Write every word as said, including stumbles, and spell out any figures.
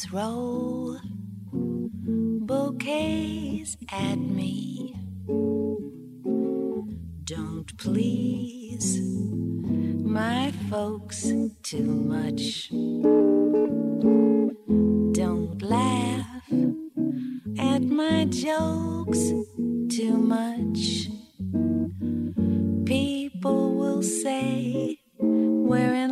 throw bouquets at me. Don't please my folks too much. Don't laugh at my jokes too much. People will say we're in